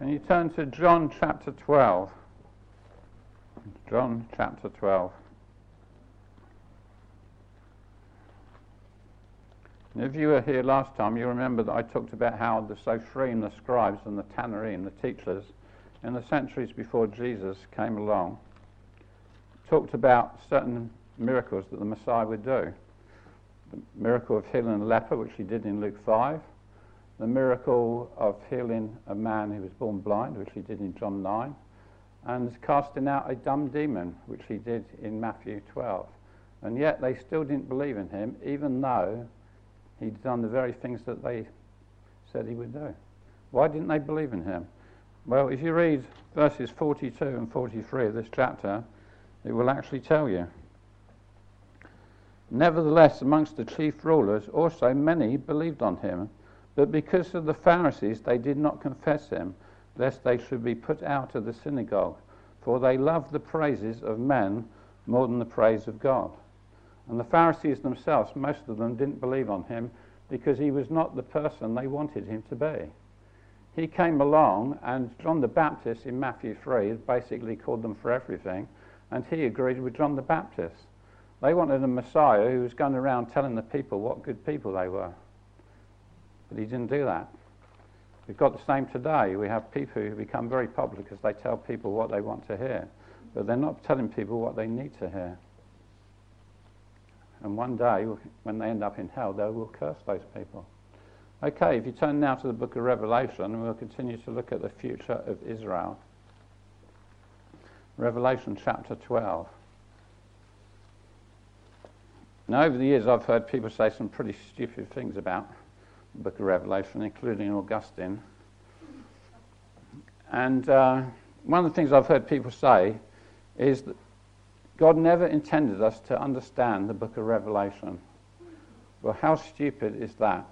Can you turn to John chapter 12? John chapter 12. If you were here last time, you remember that I talked about how the Sophrim, the scribes, and the Tannarim, the teachers, in the centuries before Jesus came along, talked about certain miracles that the Messiah would do. The miracle of healing a leper, which he did in Luke 5. The miracle of healing a man who was born blind, which he did in John 9. And casting out a dumb demon, which he did in Matthew 12. And yet they still didn't believe in him, even though he'd done the very things that they said he would do. Why didn't they believe in him? Well, if you read verses 42 and 43 of this chapter, it will actually tell you. Nevertheless, amongst the chief rulers also many believed on him, but because of the Pharisees they did not confess him, lest they should be put out of the synagogue, for they loved the praises of men more than the praise of God. And the Pharisees themselves, most of them didn't believe on him because he was not the person they wanted him to be. He came along, and John the Baptist in Matthew 3 basically called them for everything, and he agreed with John the Baptist. They wanted a Messiah who was going around telling the people what good people they were. But he didn't do that. We've got the same today. We have people who become very popular because they tell people what they want to hear, but they're not telling people what they need to hear. And one day, when they end up in hell, they will curse those people. Okay, if you turn now to the book of Revelation, we'll continue to look at the future of Israel. Revelation chapter 12. Now, over the years, I've heard people say some pretty stupid things about the book of Revelation, including Augustine. And one of the things I've heard people say is that God never intended us to understand the book of Revelation. Well, how stupid is that?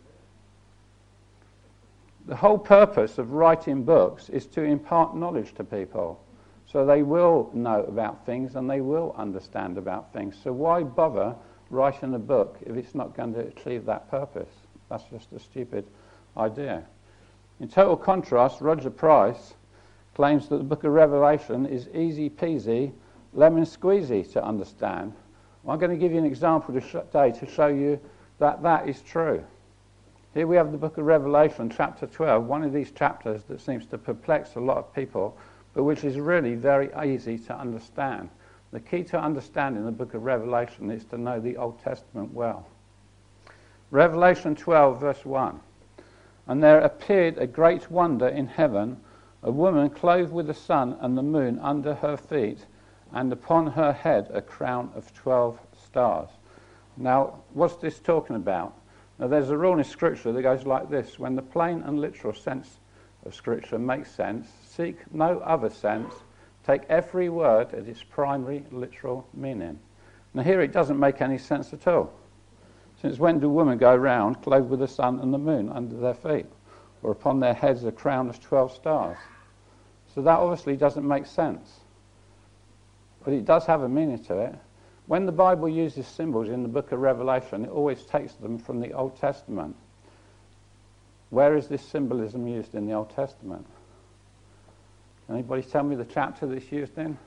The whole purpose of writing books is to impart knowledge to people, so they will know about things and they will understand about things. So why bother writing a book if it's not going to achieve that purpose? That's just a stupid idea. In total contrast, Roger Price claims that the book of Revelation is easy peasy, lemon squeezy to understand. Well, I'm going to give you an example today to show you that that is true. Here we have the book of Revelation, chapter 12, one of these chapters that seems to perplex a lot of people, but which is really very easy to understand. The key to understanding the book of Revelation is to know the Old Testament well. Revelation 12, verse 1. And there appeared a great wonder in heaven, a woman clothed with the sun and the moon under her feet, and upon her head a crown of 12 stars. Now, what's this talking about? Now, there's a rule in Scripture that goes like this. When the plain and literal sense of Scripture makes sense, seek no other sense, take every word at its primary literal meaning. Now, here it doesn't make any sense at all. Since when do women go around clothed with the sun and the moon under their feet, or upon their heads a crown of 12 stars? So that obviously doesn't make sense. But it does have a meaning to it. When the Bible uses symbols in the book of Revelation, it always takes them from the Old Testament. Where is this symbolism used in the Old Testament? Anybody tell me the chapter that's used in?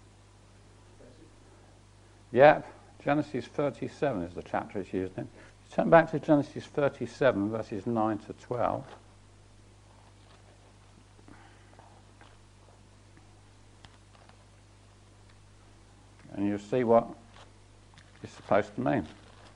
Yep, Genesis 37 is the chapter it's used in. Turn back to Genesis 37, verses 9 to 12. And you'll see what it's supposed to mean.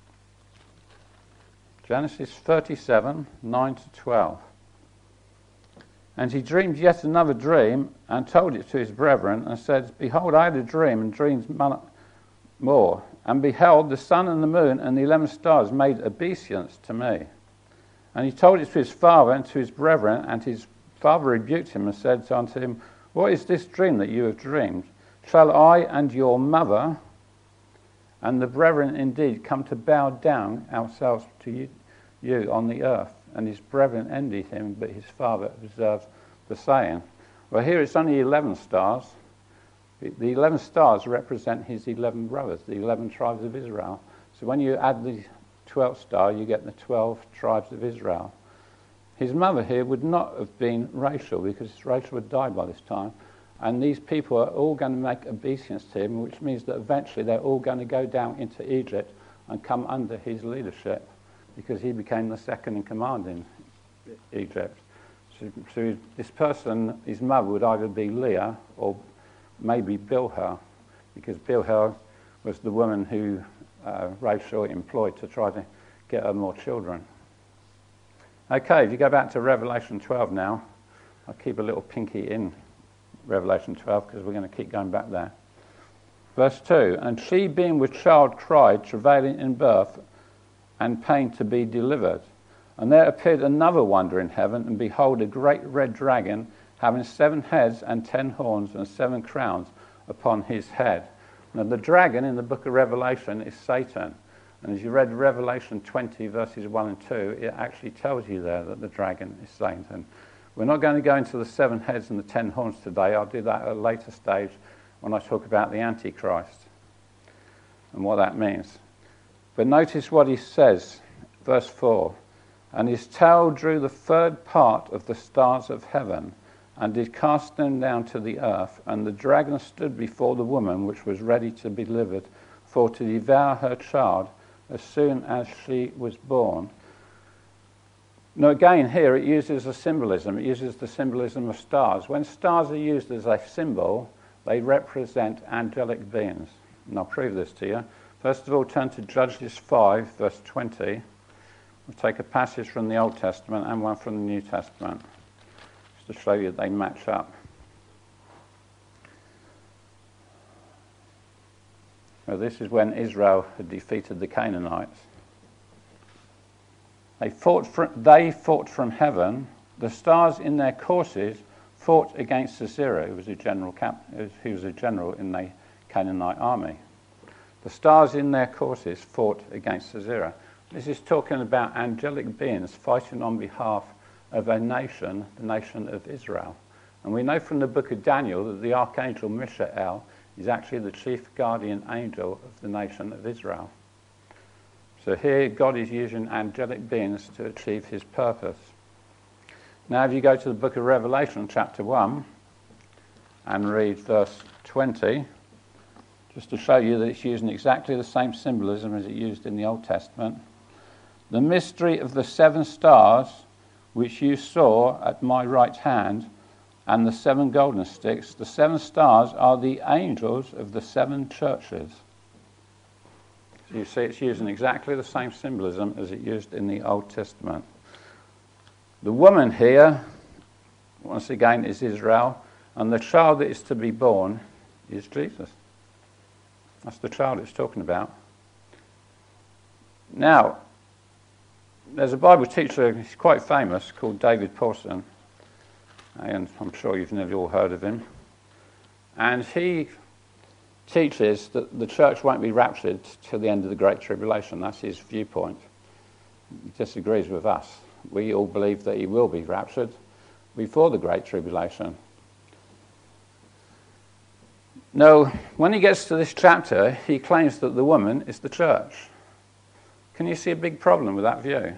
Genesis 37, 9 to 12. And he dreamed yet another dream, and told it to his brethren, and said, Behold, I had a dream, and dreamed more. And behold, the sun and the moon and the 11 stars made obeisance to me. And he told it to his father and to his brethren, and his father rebuked him and said unto him, What is this dream that you have dreamed? Shall I and your mother and the brethren indeed come to bow down ourselves to you on the earth? And his brethren envied him, but his father observed the saying. Well, here it's only 11 stars. The 11 stars represent his 11 brothers, the 11 tribes of Israel. So when you add the 12th star, you get the 12 tribes of Israel. His mother here would not have been Rachel, because Rachel had died by this time. And these people are all going to make obeisance to him, which means that eventually they're all going to go down into Egypt and come under his leadership, because he became the second in command in Egypt. So this person, his mother, would either be Leah or maybe Bilhah, because Bilhah was the woman who Rachel employed to try to get her more children. Okay, if you go back to Revelation 12 now, I'll keep a little pinky in Revelation 12 because we're going to keep going back there. Verse 2, and she being with child cried, travailing in birth, and pain to be delivered. And there appeared another wonder in heaven, and behold, a great red dragon, having 7 heads and 10 horns and 7 crowns upon his head. Now the dragon in the book of Revelation is Satan. And as you read Revelation 20 verses 1 and 2, it actually tells you there that the dragon is Satan. We're not going to go into the 7 heads and the 10 horns today. I'll do that at a later stage when I talk about the Antichrist and what that means. But notice what he says, verse 4. And his tail drew the 3rd part of the stars of heaven, and did cast them down to the earth. And the dragon stood before the woman, which was ready to be delivered, for to devour her child as soon as she was born. Now again, here it uses a symbolism. It uses the symbolism of stars. When stars are used as a symbol, they represent angelic beings. And I'll prove this to you. First of all, turn to Judges 5, verse 20. We'll take a passage from the Old Testament and one from the New Testament, just to show you they match up. Well, this is when Israel had defeated the Canaanites. They fought from heaven. The stars in their courses fought against Sisera, who was a general in the Canaanite army. The stars in their courses fought against Sisera. This is talking about angelic beings fighting on behalf of a nation, the nation of Israel. And we know from the book of Daniel that the archangel Mishael is actually the chief guardian angel of the nation of Israel. So here God is using angelic beings to achieve his purpose. Now if you go to the book of Revelation, chapter 1, and read verse 20, just to show you that it's using exactly the same symbolism as it used in the Old Testament. The mystery of the 7 stars which you saw at my right hand, and the 7 golden sticks, the 7 stars are the angels of the 7 churches. So you see it's using exactly the same symbolism as it used in the Old Testament. The woman here, once again, is Israel, and the child that is to be born is Jesus. That's the child it's talking about. Now, there's a Bible teacher, he's quite famous, called David Pawson, and I'm sure you've never all heard of him. And he teaches that the church won't be raptured till the end of the Great Tribulation. That's his viewpoint. He disagrees with us. We all believe that he will be raptured before the Great Tribulation. No, when he gets to this chapter, he claims that the woman is the church. Can you see a big problem with that view?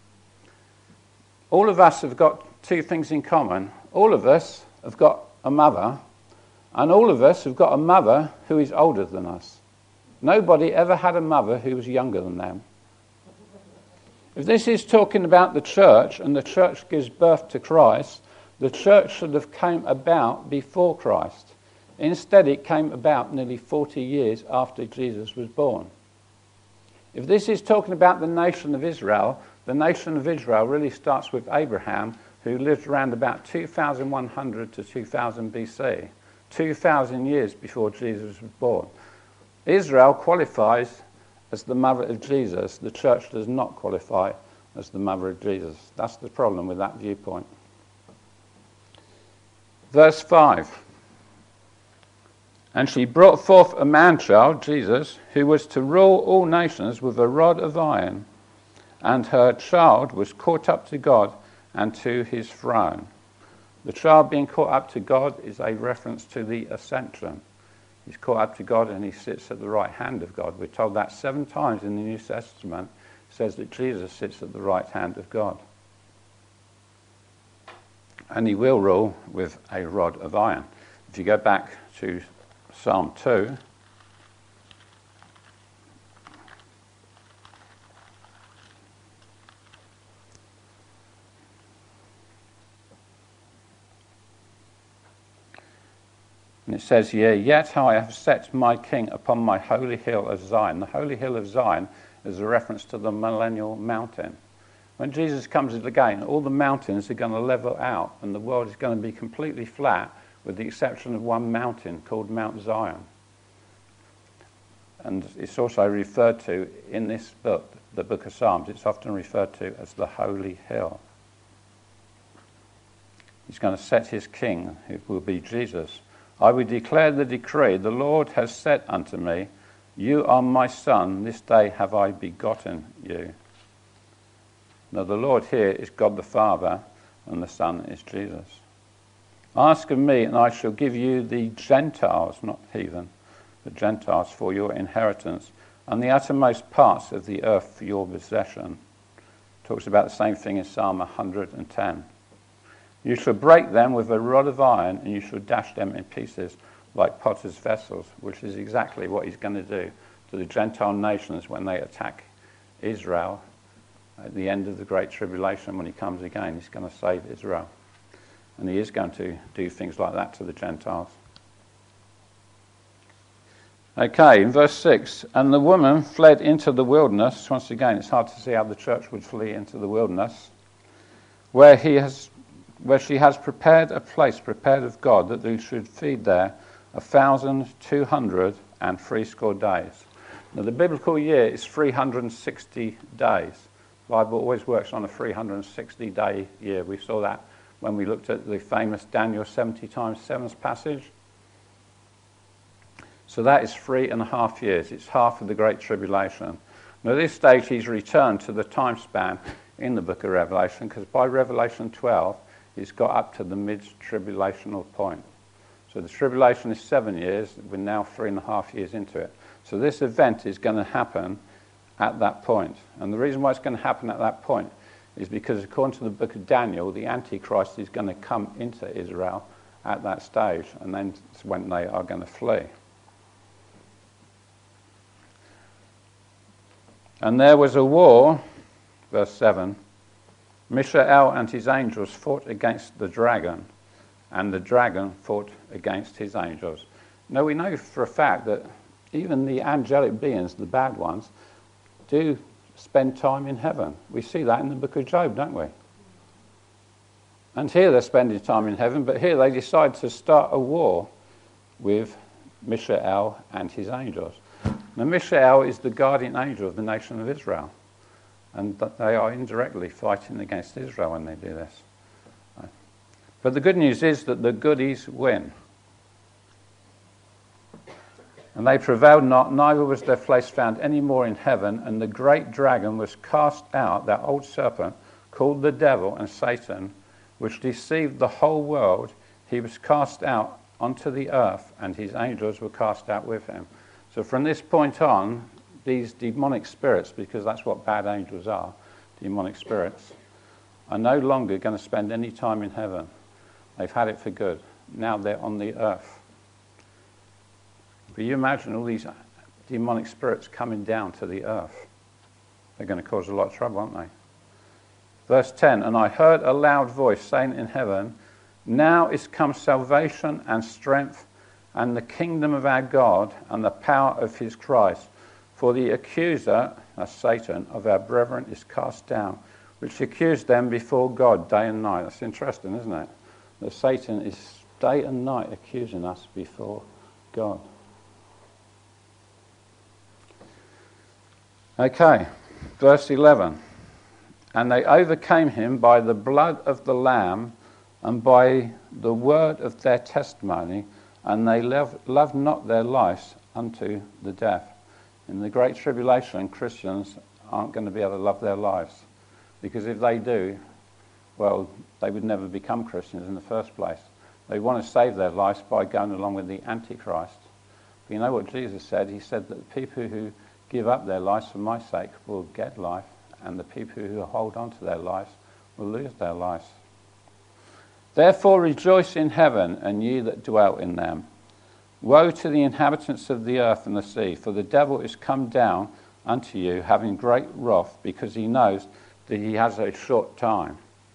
All of us have got 2 things in common. All of us have got a mother, and all of us have got a mother who is older than us. Nobody ever had a mother who was younger than them. If this is talking about the church, and the church gives birth to Christ, the church should have came about before Christ. Instead, it came about nearly 40 years after Jesus was born. If this is talking about the nation of Israel, the nation of Israel really starts with Abraham, who lived around about 2100 to 2000 BC, 2,000 years before Jesus was born. Israel qualifies as the mother of Jesus. The church does not qualify as the mother of Jesus. That's the problem with that viewpoint. Verse 5. And she brought forth a man-child, Jesus, who was to rule all nations with a rod of iron. And her child was caught up to God and to his throne. The child being caught up to God is a reference to the ascension. He's caught up to God and he sits at the right hand of God. We're told that 7 times in the New Testament. It says that Jesus sits at the right hand of God. And he will rule with a rod of iron. If you go back to Psalm 2, and it says here, "Yet I have set my king upon my holy hill of Zion." The holy hill of Zion is a reference to the millennial mountain. When Jesus comes again, all the mountains are going to level out and the world is going to be completely flat with the exception of one mountain called Mount Zion. And it's also referred to in this book, the book of Psalms, it's often referred to as the Holy Hill. He's going to set his king, who will be Jesus. "I will declare the decree, the Lord has said unto me, you are my son, this day have I begotten you." Now the Lord here is God the Father, and the Son is Jesus. "Ask of me, and I shall give you the Gentiles," not heathen, but Gentiles, "for your inheritance, and the uttermost parts of the earth for your possession." Talks about the same thing in Psalm 110. "You shall break them with a rod of iron, and you shall dash them in pieces like potter's vessels," which is exactly what he's going to do to the Gentile nations when they attack Israel at the end of the Great Tribulation. When he comes again, he's going to save Israel. And he is going to do things like that to the Gentiles. Okay, in verse 6, "And the woman fled into the wilderness." Once again, it's hard to see how the church would flee into the wilderness, where she has prepared a place prepared of God, that they should feed there 1,260 days. Now the biblical year is 360 days. The Bible always works on a 360-day year. We saw that when we looked at the famous Daniel 70 times 7 passage. So that is 3.5 years. It's half of the Great Tribulation. Now at this stage he's returned to the time span in the book of Revelation, because by Revelation 12 he's got up to the mid-tribulational point. So the tribulation is 7 years. We're now 3.5 years into it. So this event is going to happen at that point. And the reason why it's going to happen at that point is because, according to the book of Daniel, the Antichrist is going to come into Israel at that stage, and then it's when they are going to flee. "And there was a war," verse 7, "Mishael and his angels fought against the dragon, and the dragon fought against his angels." Now we know for a fact that even the angelic beings, the bad ones, do spend time in heaven. We see that in the book of Job, don't we? And here they're spending time in heaven, but here they decide to start a war with Mishael and his angels. Now Mishael is the guardian angel of the nation of Israel, and they are indirectly fighting against Israel when they do this. But the good news is that the goodies win. "And they prevailed not, neither was their place found any more in heaven. And the great dragon was cast out, that old serpent, called the devil and Satan, which deceived the whole world. He was cast out onto the earth, and his angels were cast out with him." So from this point on, these demonic spirits, because that's what bad angels are, demonic spirits, are no longer going to spend any time in heaven. They've had it for good. Now they're on the earth. But you imagine all these demonic spirits coming down to the earth. They're going to cause a lot of trouble, aren't they? Verse 10, "And I heard a loud voice saying in heaven, Now is come salvation and strength and the kingdom of our God and the power of his Christ. For the accuser," that's Satan, "of our brethren is cast down, which accused them before God day and night." That's interesting, isn't it? That Satan is day and night accusing us before God. Okay, verse 11. "And they overcame him by the blood of the Lamb and by the word of their testimony, and they loved not their lives unto the death." In the Great Tribulation, Christians aren't going to be able to love their lives, because if they do, well, they would never become Christians in the first place. They want to save their lives by going along with the Antichrist. But you know what Jesus said? He said that the people who give up their lives for my sake will get life, and the people who hold on to their lives will lose their lives. Therefore rejoice in heaven, and ye that dwell in them. Woe to the inhabitants of the earth and the sea, for the devil is come down unto you, having great wrath, because he knows that he has a short time.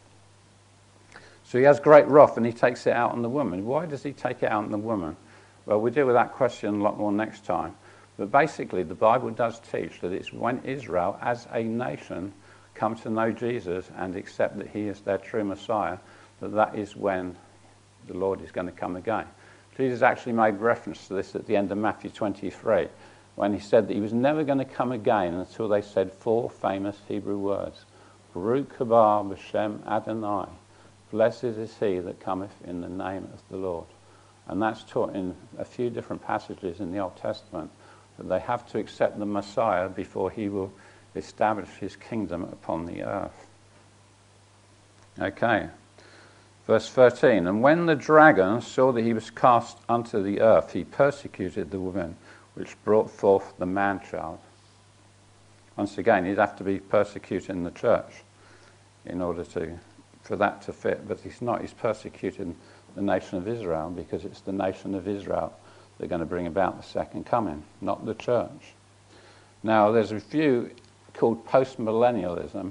So he has great wrath, and he takes it out on the woman. Why does he take it out on the woman? Well, we'll deal with that question a lot more next time. But basically, the Bible does teach that it's when Israel, as a nation, come to know Jesus and accept that he is their true Messiah, that is when the Lord is going to come again. Jesus actually made reference to this at the end of Matthew 23, when he said that he was never going to come again until they said 4 famous Hebrew words. Baruch haba b'shem Adonai. Blessed is he that cometh in the name of the Lord. And that's taught in a few different passages in the Old Testament, that they have to accept the Messiah before he will establish his kingdom upon the earth. Okay. Verse 13, and when the dragon saw that he was cast unto the earth, he persecuted the woman which brought forth the man-child. Once again, he'd have to be persecuting the church in order for that to fit, but he's not. He's persecuting the nation of Israel, because it's the nation of Israel that are going to bring about the second coming, not the church. Now, there's a view called post-millennialism.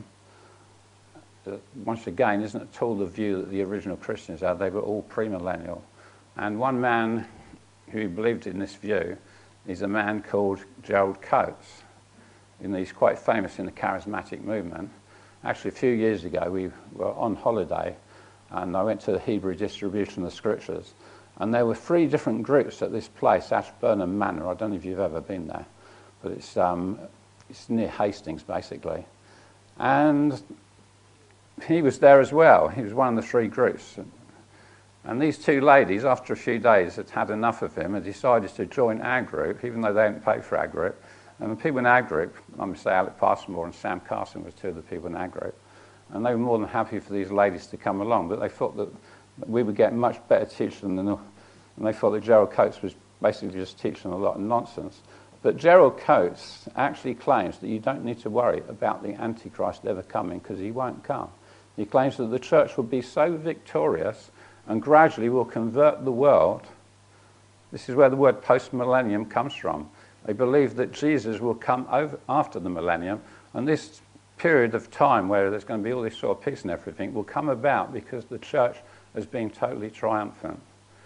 Once again, isn't at all the view that the original Christians had. They were all premillennial. And one man who believed in this view is a man called Gerald Coates. He's quite famous in the charismatic movement. Actually, a few years ago, we were on holiday, and I went to the Hebrew distribution of the scriptures, and there were 3 different groups at this place, Ashburnham Manor. I don't know if you've ever been there, but it's near Hastings, basically. And he was there as well. He was one of the 3 groups. And these 2 ladies, after a few days, had had enough of him and decided to join our group, even though they hadn't paid for our group. And the people in our group, I'm going to say Alec Passmore and Sam Carson were 2 of the people in our group. And they were more than happy for these ladies to come along, but they thought that we would get much better teaching than and they thought that Gerald Coates was basically just teaching a lot of nonsense. But Gerald Coates actually claims that you don't need to worry about the Antichrist ever coming, because he won't come. He claims that the church will be so victorious and gradually will convert the world. This is where the word post-millennium comes from. They believe that Jesus will come over after the millennium, and this period of time where there's going to be all this sort of peace and everything will come about because the church has been totally triumphant.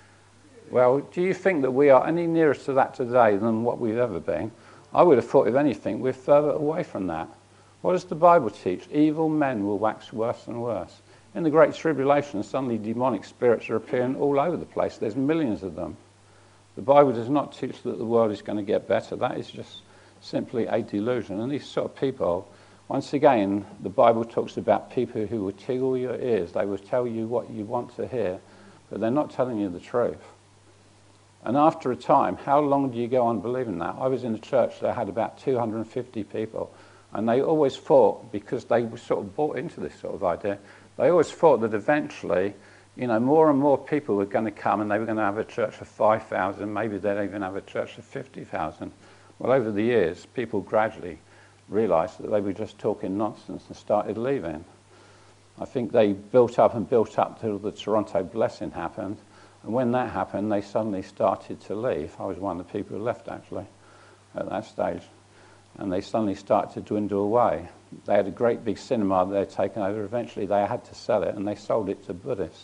Well, do you think that we are any nearer to that today than what we've ever been? I would have thought, if anything, we're further away from that. What does the Bible teach? Evil men will wax worse and worse. In the Great Tribulation, suddenly demonic spirits are appearing all over the place. There's millions of them. The Bible does not teach that the world is going to get better. That is just simply a delusion. And these sort of people, once again, the Bible talks about people who will tickle your ears. They will tell you what you want to hear, but they're not telling you the truth. And after a time, how long do you go on believing that? I was in a church that had about 250 people, and they always thought, because they were sort of bought into this sort of idea, they always thought that eventually, more and more people were going to come, and they were going to have a church of 5,000, maybe they'd even have a church of 50,000. Well, over the years, people gradually realised that they were just talking nonsense and started leaving. I think they built up till the Toronto Blessing happened. And when that happened, they suddenly started to leave. I was one of the people who left, actually, at that stage. And they suddenly started to dwindle away. They had a great big cinema that they'd taken over. Eventually, they had to sell it, and they sold it to Buddhists.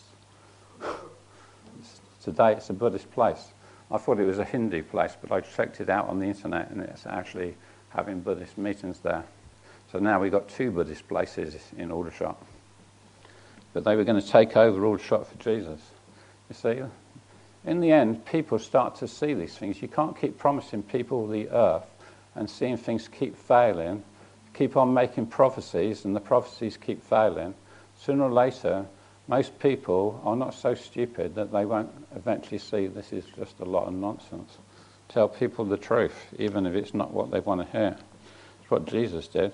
Today, it's a Buddhist place. I thought it was a Hindu place, but I checked it out on the internet, and it's actually having Buddhist meetings there. So now we've got 2 Buddhist places in Aldershot. But they were going to take over Aldershot for Jesus. You see, in the end, people start to see these things. You can't keep promising people the earth and seeing things keep failing, keep on making prophecies, and the prophecies keep failing. Sooner or later, most people are not so stupid that they won't eventually see this is just a lot of nonsense. Tell people the truth, even if it's not what they want to hear. It's what Jesus did.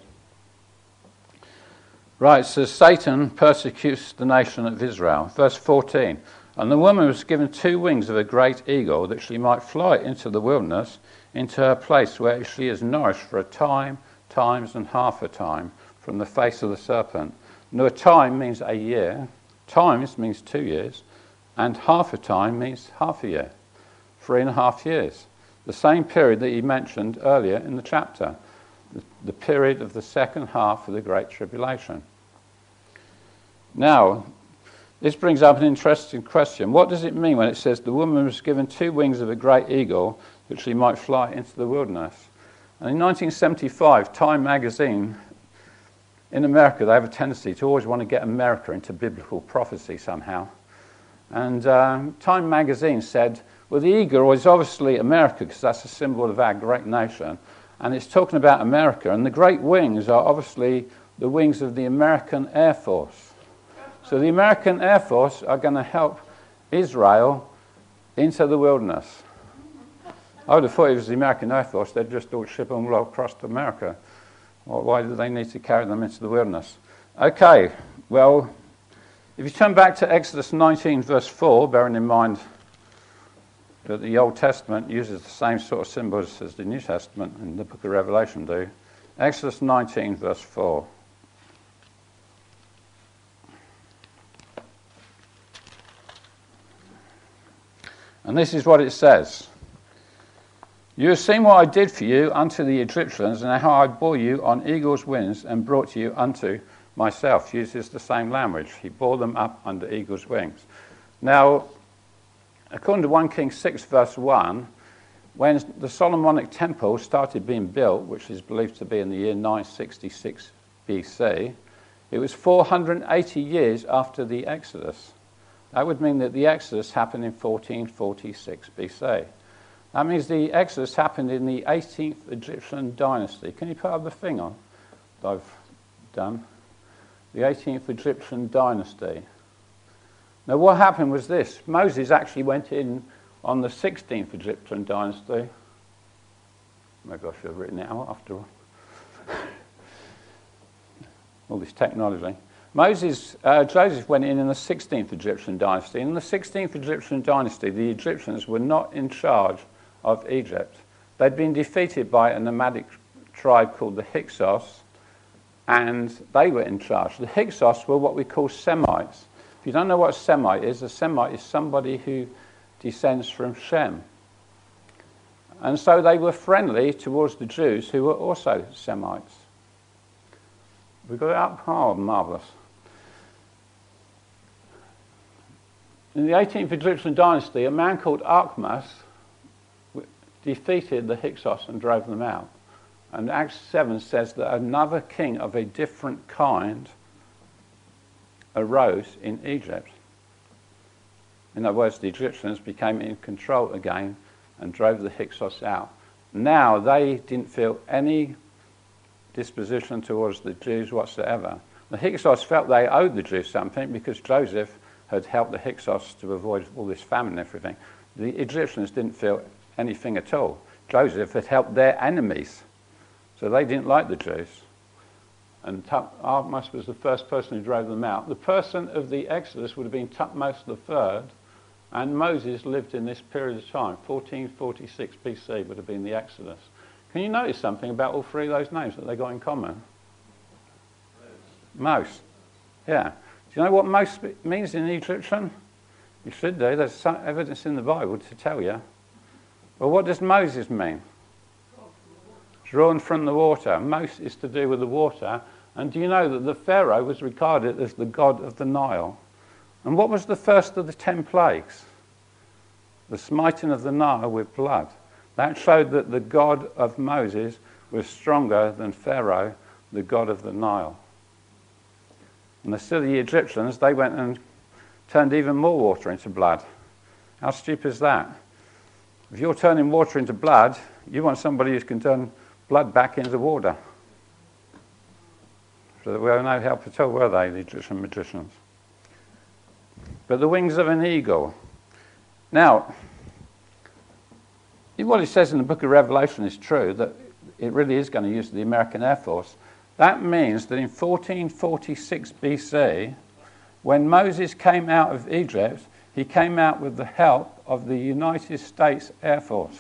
Right, so Satan persecutes the nation of Israel. Verse 14. And the woman was given 2 wings of a great eagle, that she might fly into the wilderness, into her place where she is nourished for a time, times and half a time, from the face of the serpent. Now, a time means a year, Times means 2 years, and half a time means half a year, 3.5 years. The same period that he mentioned earlier in the chapter, the period of the second half of the Great Tribulation. Now, this brings up an interesting question. What does it mean when it says the woman was given 2 wings of a great eagle that she might fly into the wilderness? And in 1975, Time magazine, in America, they have a tendency to always want to get America into biblical prophecy somehow. And Time magazine said, well, the eagle is obviously America because that's a symbol of our great nation. And it's talking about America. And the great wings are obviously the wings of the American Air Force. So the American Air Force are going to help Israel into the wilderness. I would have thought it was the American Air Force, they'd just all ship them all across to America. Why do they need to carry them into the wilderness? Okay, well, if you turn back to Exodus 19, verse 4, bearing in mind that the Old Testament uses the same sort of symbols as the New Testament and the book of Revelation do. Exodus 19, verse 4. And this is what it says. You have seen what I did for you unto the Egyptians, and how I bore you on eagle's wings and brought you unto myself. Uses the same language. He bore them up under eagle's wings. Now, according to 1 Kings 6, verse 1, when the Solomonic temple started being built, which is believed to be in the year 966 BC, it was 480 years after the Exodus. That would mean that the Exodus happened in 1446 BC. That means the Exodus happened in the 18th Egyptian dynasty. Can you put up the thing on that I've done? The 18th Egyptian dynasty. Now what happened was this. Moses actually went in on the 16th Egyptian dynasty. Maybe I should have written it out after all. All this technology. Joseph went in the 16th Egyptian dynasty. In the 16th Egyptian dynasty, the Egyptians were not in charge of Egypt. They'd been defeated by a nomadic tribe called the Hyksos, and they were in charge. The Hyksos were what we call Semites. If you don't know what a Semite is, a Semite is somebody who descends from Shem. And so they were friendly towards the Jews who were also Semites. We got it up? Oh, marvellous. In the 18th Egyptian dynasty, a man called Akhmas defeated the Hyksos and drove them out. And Acts 7 says that another king of a different kind arose in Egypt. In other words, the Egyptians became in control again and drove the Hyksos out. Now they didn't feel any disposition towards the Jews whatsoever. The Hyksos felt they owed the Jews something because Joseph had helped the Hyksos to avoid all this famine and everything. The Egyptians didn't feel anything at all. Joseph had helped their enemies, so they didn't like the Jews. And Akhmas was the first person who drove them out. The person of the Exodus would have been Thutmose III, and Moses lived in this period of time. 1446 BC would have been the Exodus. Can you notice something about all three of those names that they got in common? Mose. Yeah. Do you know what Mose means in Egyptian? You should do. There's some evidence in the Bible to tell you. Well, what does Moses mean? Drawn from the water. Mose is to do with the water. And do you know that the Pharaoh was regarded as the god of the Nile? And what was the first of the 10 plagues? The smiting of the Nile with blood. That showed that the God of Moses was stronger than Pharaoh, the god of the Nile. And the silly Egyptians, they went and turned even more water into blood. How stupid is that? If you're turning water into blood, you want somebody who can turn blood back into water. So they were no help at all, were they, the Egyptian magicians? But the wings of an eagle. Now, if what it says in the book of Revelation is true, that it really is going to use the American Air Force, that means that in 1446 BC, when Moses came out of Egypt, he came out with the help of the United States Air Force.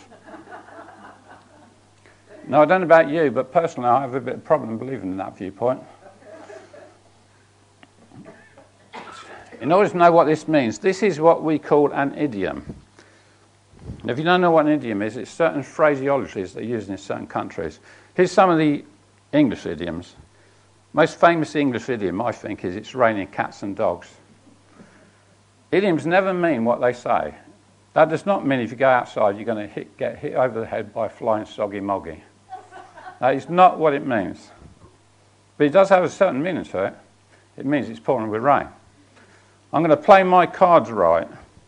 Now, I don't know about you, but personally I have a bit of problem believing in that viewpoint. In order to know what this means, this is what we call an idiom. If you don't know what an idiom is, it's certain phraseologies that are used in certain countries. Here's some of the English idioms. Most famous English idiom, I think, is "it's raining cats and dogs." Idioms never mean what they say. That does not mean if you go outside you're going to get hit over the head by a flying soggy moggy. That is not what it means. But it does have a certain meaning to it. It means it's pouring with rain. I'm going to play my cards right.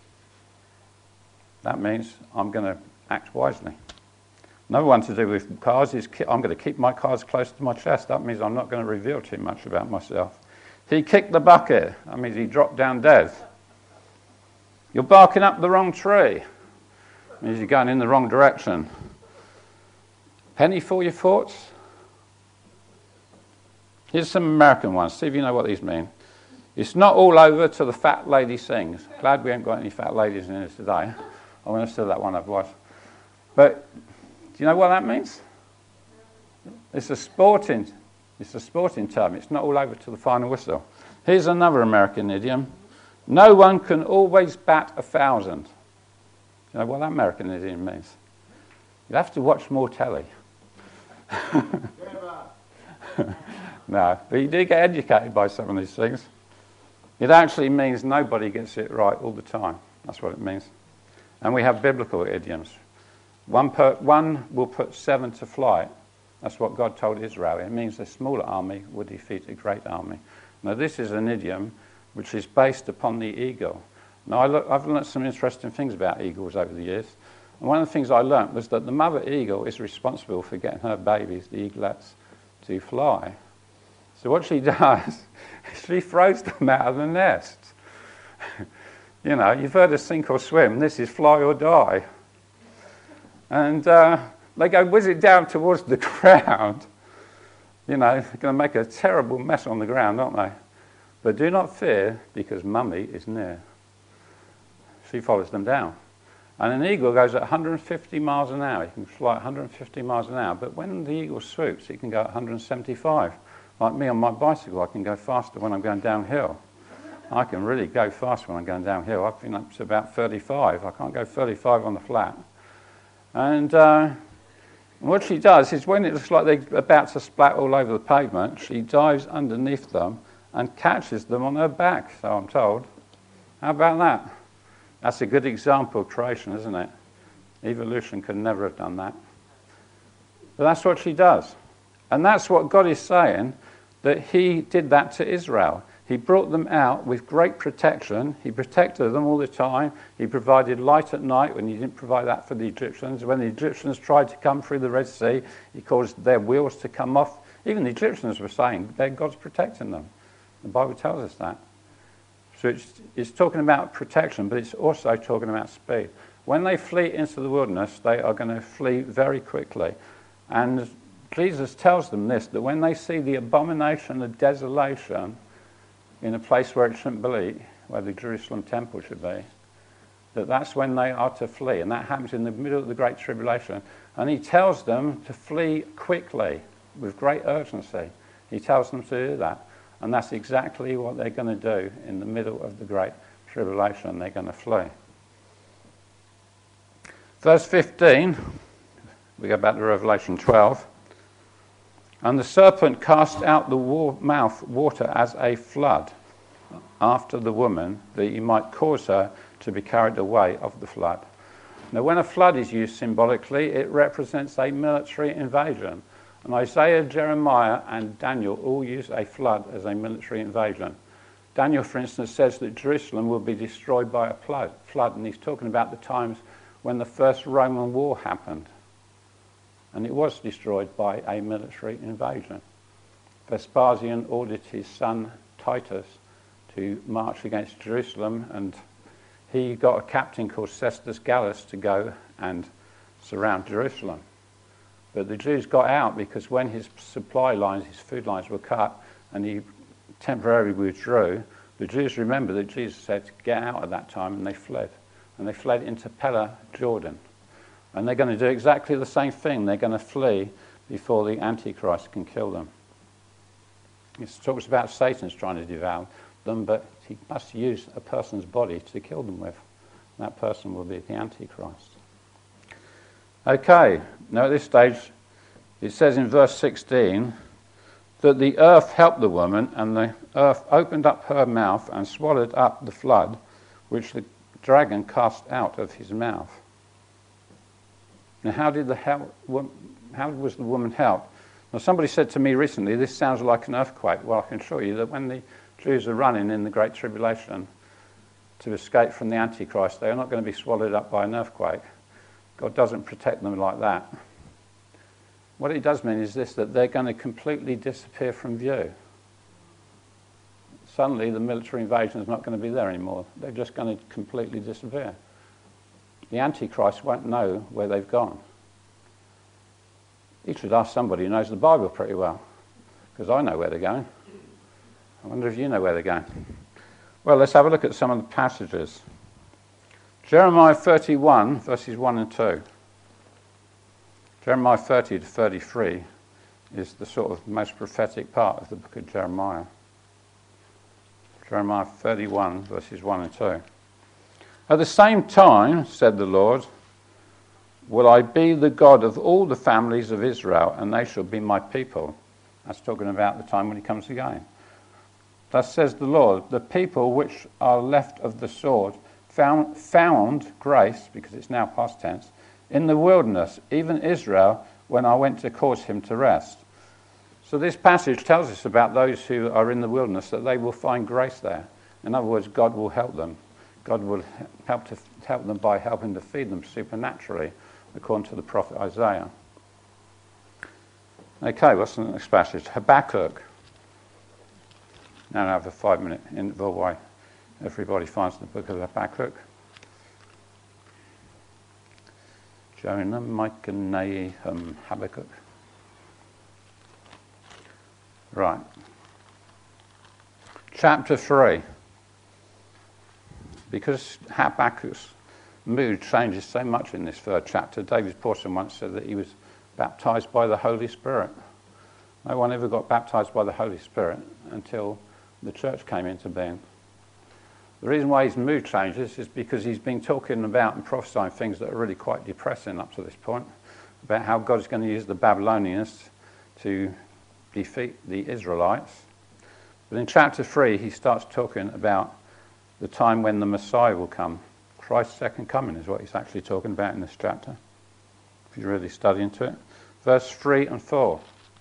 That means I'm going to act wisely. Another one to do with cards is I'm going to keep my cards close to my chest. That means I'm not going to reveal too much about myself. He kicked the bucket. That means he dropped down dead. You're barking up the wrong tree. That means you're going in the wrong direction. Penny for your thoughts. Here's some American ones. See if you know what these mean. It's not all over till the fat lady sings. Glad we ain't got any fat ladies in here today. I wouldn't have said that one otherwise. But do you know what that means? It's a sporting term. It's not all over till the final whistle. Here's another American idiom. No one can always bat 1,000. Do you know what that American idiom means? You have to watch more telly. No, but you do get educated by some of these things. It actually means nobody gets it right all the time. That's what it means. And we have biblical idioms. One will put 7 to flight. That's what God told Israel. It means a smaller army would defeat a great army. Now this is an idiom which is based upon the eagle. Now I've learnt some interesting things about eagles over the years. And one of the things I learnt was that the mother eagle is responsible for getting her babies, the eaglets, to fly. So what she does, she throws them out of the nest. You know, you've heard of sink or swim. This is fly or die. And they go whiz it down towards the ground. You know, they're going to make a terrible mess on the ground, aren't they? But do not fear, because Mummy is near. She follows them down. And an eagle goes at 150 miles an hour. You can fly at 150 miles an hour. But when the eagle swoops, it can go at 175. Like me on my bicycle, I can go faster when I'm going downhill. I can really go fast when I'm going downhill. I've been up to about 35. I can't go 35 on the flat. And what she does is when it looks like they're about to splat all over the pavement, she dives underneath them and catches them on her back, so I'm told. How about that? That's a good example of creation, isn't it? Evolution could never have done that. But that's what she does. And that's what God is saying, that he did that to Israel. He brought them out with great protection. He protected them all the time. He provided light at night when he didn't provide that for the Egyptians. When the Egyptians tried to come through the Red Sea, he caused their wheels to come off. Even the Egyptians were saying that God's protecting them. The Bible tells us that. So it's talking about protection, but it's also talking about speed. When they flee into the wilderness, they are going to flee very quickly. And Jesus tells them this, that when they see the abomination, the desolation, in a place where it shouldn't be, where the Jerusalem temple should be, that's when they are to flee. And that happens in the middle of the Great Tribulation. And he tells them to flee quickly, with great urgency. He tells them to do that. And that's exactly what they're going to do in the middle of the Great Tribulation. They're going to flee. Verse 15, we go back to Revelation 12. And the serpent cast out the mouth water as a flood after the woman, that he might cause her to be carried away of the flood. Now, when a flood is used symbolically, it represents a military invasion. And Isaiah, Jeremiah, and Daniel all use a flood as a military invasion. Daniel, for instance, says that Jerusalem will be destroyed by a flood, and he's talking about the times when the first Roman war happened. And it was destroyed by a military invasion. Vespasian ordered his son Titus to march against Jerusalem, and he got a captain called Cestus Gallus to go and surround Jerusalem. But the Jews got out because when his supply lines, his food lines were cut, and he temporarily withdrew, the Jews remembered that Jesus said to get out at that time, and they fled. And they fled into Pella, Jordan. And they're going to do exactly the same thing. They're going to flee before the Antichrist can kill them. It talks about Satan's trying to devour. them, but he must use a person's body to kill them with. That person will be the Antichrist. Okay, now at this stage, it says in verse 16 that the earth helped the woman, and the earth opened up her mouth and swallowed up the flood, which the dragon cast out of his mouth. Now, how was the woman helped? Now, somebody said to me recently, this sounds like an earthquake. Well, I can assure you that when the Jews are running in the Great Tribulation to escape from the Antichrist, they are not going to be swallowed up by an earthquake. God doesn't protect them like that. What it does mean is this, that they're going to completely disappear from view. Suddenly, the military invasion is not going to be there anymore. They're just going to completely disappear. The Antichrist won't know where they've gone. You should ask somebody who knows the Bible pretty well, because I know where they're going. I wonder if you know where they're going. Well, let's have a look at some of the passages. Jeremiah 31, verses 1 and 2. Jeremiah 30 to 33 is the sort of most prophetic part of the book of Jeremiah. Jeremiah 31, verses 1 and 2. At the same time, said the Lord, will I be the God of all the families of Israel, and they shall be my people. That's talking about the time when he comes again. Thus says the Lord, the people which are left of the sword found grace, because it's now past tense, in the wilderness, even Israel, when I went to cause him to rest. So this passage tells us about those who are in the wilderness, that they will find grace there. In other words, God will help them. God will help them by helping to feed them supernaturally, according to the prophet Isaiah. Okay, what's the next passage? Habakkuk. Now I have a 5-minute interval while everybody finds the book of Habakkuk. Jonah, Micah, Nahum, Habakkuk. Right. Chapter 3. Because Habakkuk's mood changes so much in this third chapter, David Pawson once said that he was baptized by the Holy Spirit. No one ever got baptized by the Holy Spirit until the church came into being. The reason why his mood changes is because he's been talking about and prophesying things that are really quite depressing up to this point, about how God is going to use the Babylonians to defeat the Israelites. But in chapter 3, he starts talking about the time when the Messiah will come. Christ's second coming is what he's actually talking about in this chapter, if you really study into it. Verse 3 and 4.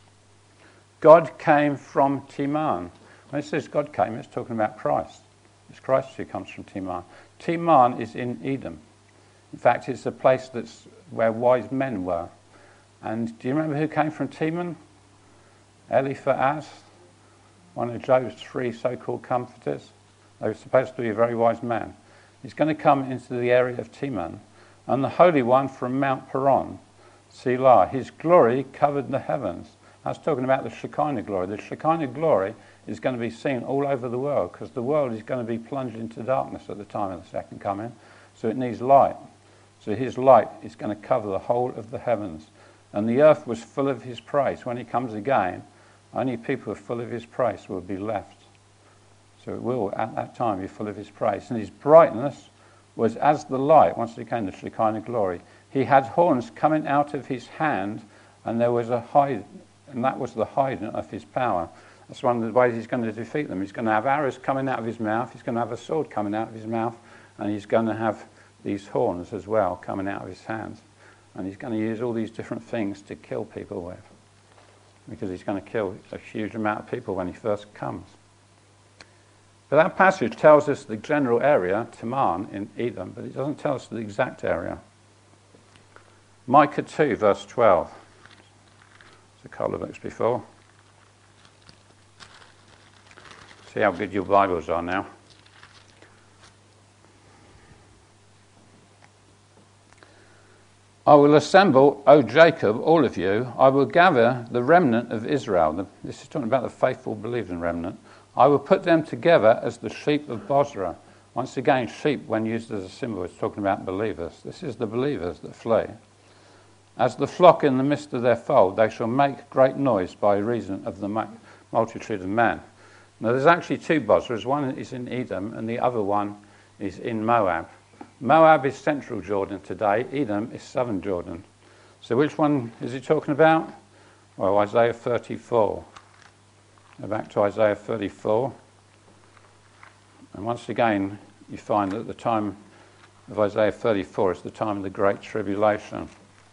God came from Teman. When it says God came, it's talking about Christ. It's Christ who comes from Teman. Teman is in Edom. In fact, it's a place that's where wise men were. And do you remember who came from Teman? Eliphaz, one of Job's 3 so-called comforters. They were supposed to be a very wise man. He's going to come into the area of Teman. And the Holy One from Mount Paran, Selah, his glory covered the heavens. I was talking about the Shekinah glory. The Shekinah glory is going to be seen all over the world, because the world is going to be plunged into darkness at the time of the second coming. So it needs light. So his light is going to cover the whole of the heavens. And the earth was full of his praise. When he comes again, only people who are full of his praise will be left. So it will, at that time, be full of his praise. And his brightness was as the light, once again, the Shekinah glory. He had horns coming out of his hand, and there was a hide, and that was the hiding of his power. That's one of the ways he's going to defeat them. He's going to have arrows coming out of his mouth, he's going to have a sword coming out of his mouth, and he's going to have these horns as well coming out of his hands. And he's going to use all these different things to kill people with, because he's going to kill a huge amount of people when he first comes. But that passage tells us the general area, Teman in Edom, but it doesn't tell us the exact area. Micah 2, verse 12. It's a couple of books before. See how good your Bibles are now. I will assemble, O Jacob, all of you. I will gather the remnant of Israel. This is talking about the faithful believing remnant. I will put them together as the sheep of Bozrah. Once again, sheep, when used as a symbol, is talking about believers. This is the believers that flee. As the flock in the midst of their fold, they shall make great noise by reason of the multitude of men. Now there's actually two Bozrahs. One is in Edom and the other one is in Moab. Moab is central Jordan today. Edom is southern Jordan. So which one is he talking about? Well, Isaiah 34. Go back to Isaiah 34. And once again, you find that the time of Isaiah 34 is the time of the Great Tribulation.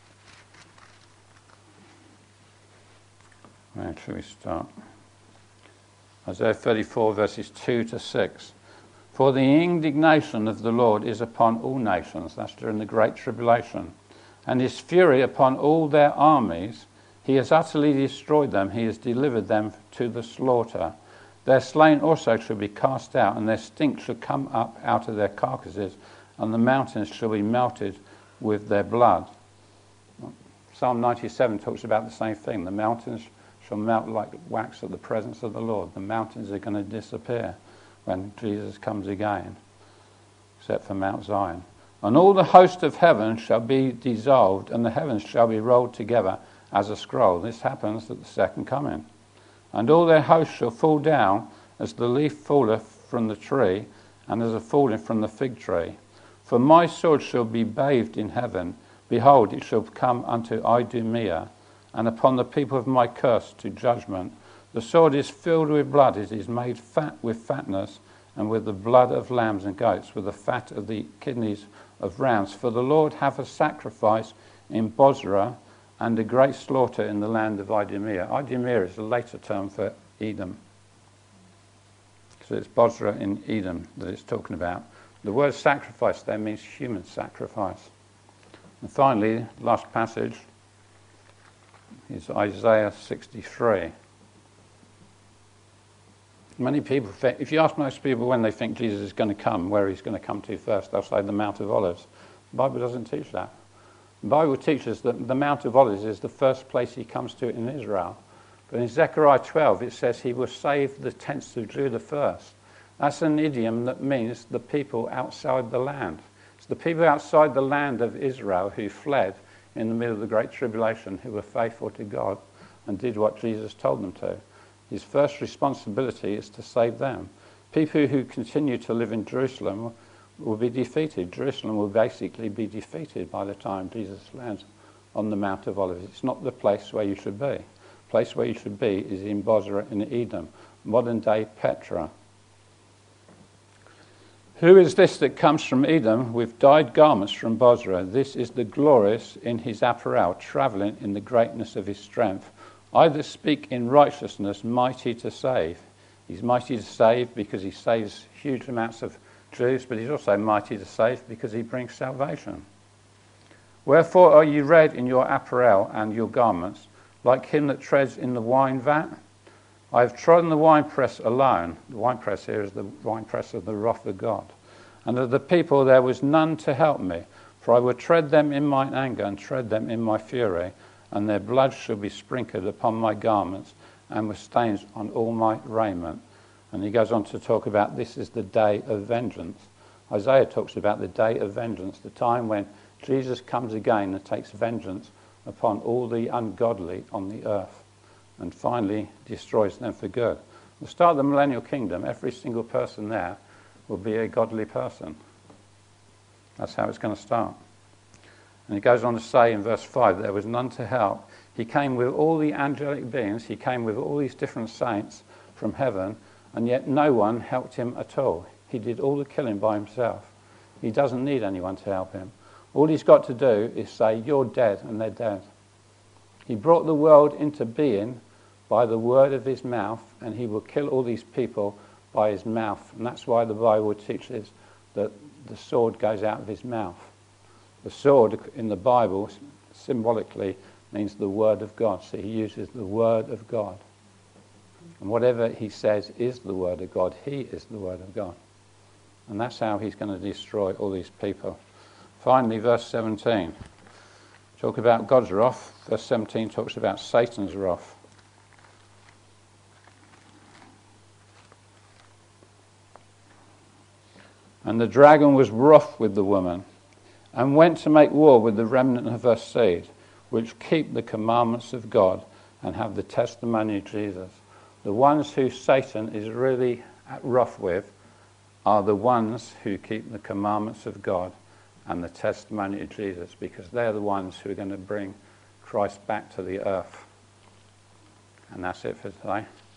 Where should we start? Isaiah 34, verses 2 to 6. For the indignation of the Lord is upon all nations. That's during the Great Tribulation. And his fury upon all their armies. He has utterly destroyed them. He has delivered them to the slaughter. Their slain also shall be cast out, and their stink shall come up out of their carcasses, and the mountains shall be melted with their blood. Psalm 97 talks about the same thing. The mountains shall melt like wax at the presence of the Lord. The mountains are going to disappear when Jesus comes again, except for Mount Zion. And all the host of heaven shall be dissolved, and the heavens shall be rolled together as a scroll. This happens at the second coming. And all their hosts shall fall down as the leaf falleth from the tree, and as a falling from the fig tree. For my sword shall be bathed in heaven. Behold, it shall come unto Idumea, and upon the people of my curse to judgment. The sword is filled with blood, it is made fat with fatness, and with the blood of lambs and goats, with the fat of the kidneys of rams. For the Lord hath a sacrifice in Bozrah, and a great slaughter in the land of Idumea. Idumea is a later term for Edom. So it's Bozrah in Edom that it's talking about. The word sacrifice there means human sacrifice. And finally, last passage is Isaiah 63. Many people think, if you ask most people when they think Jesus is going to come, where he's going to come to first, they'll say the Mount of Olives. The Bible doesn't teach that. The Bible teaches that the Mount of Olives is the first place he comes to in Israel. But in Zechariah 12 it says he will save the tents of Judah first. That's an idiom that means the people outside the land. It's the people outside the land of Israel who fled in the middle of the Great Tribulation, who were faithful to God and did what Jesus told them to. His first responsibility is to save them. People who continue to live in Jerusalem will be defeated. Jerusalem will basically be defeated by the time Jesus lands on the Mount of Olives. It's not the place where you should be. The place where you should be is in Bozrah in Edom, modern-day Petra. Who is this that comes from Edom with dyed garments from Bozrah? This is the glorious in his apparel, travelling in the greatness of his strength. I that speak in righteousness, mighty to save. He's mighty to save because he saves huge amounts of Jews, but he's also mighty to save because he brings salvation. Wherefore are ye red in your apparel and your garments, like him that treads in the wine vat? I have trodden the winepress alone. The winepress here is the winepress of the wrath of God. And of the people there was none to help me, for I will tread them in mine anger and tread them in my fury, and their blood shall be sprinkled upon my garments, and with stains on all my raiment. And he goes on to talk about this is the day of vengeance. Isaiah talks about the day of vengeance, the time when Jesus comes again and takes vengeance upon all the ungodly on the earth, and finally destroys them for good. At the start of the millennial kingdom, every single person there will be a godly person. That's how it's going to start. And he goes on to say in verse 5, there was none to help. He came with all the angelic beings, he came with all these different saints from heaven, and yet no one helped him at all. He did all the killing by himself. He doesn't need anyone to help him. All he's got to do is say, you're dead, and they're dead. He brought the world into being by the word of his mouth, and he will kill all these people by his mouth. And that's why the Bible teaches that the sword goes out of his mouth. The sword in the Bible symbolically means the word of God. So he uses the word of God. And whatever he says is the word of God. He is the word of God. And that's how he's going to destroy all these people. Finally, verse 17. Talk about God's wrath. Verse 17 talks about Satan's wrath. And the dragon was wroth with the woman, and went to make war with the remnant of her seed, which keep the commandments of God and have the testimony of Jesus. The ones who Satan is really rough with are the ones who keep the commandments of God and the testimony of Jesus, because they're the ones who are going to bring Christ back to the earth. And that's it for today.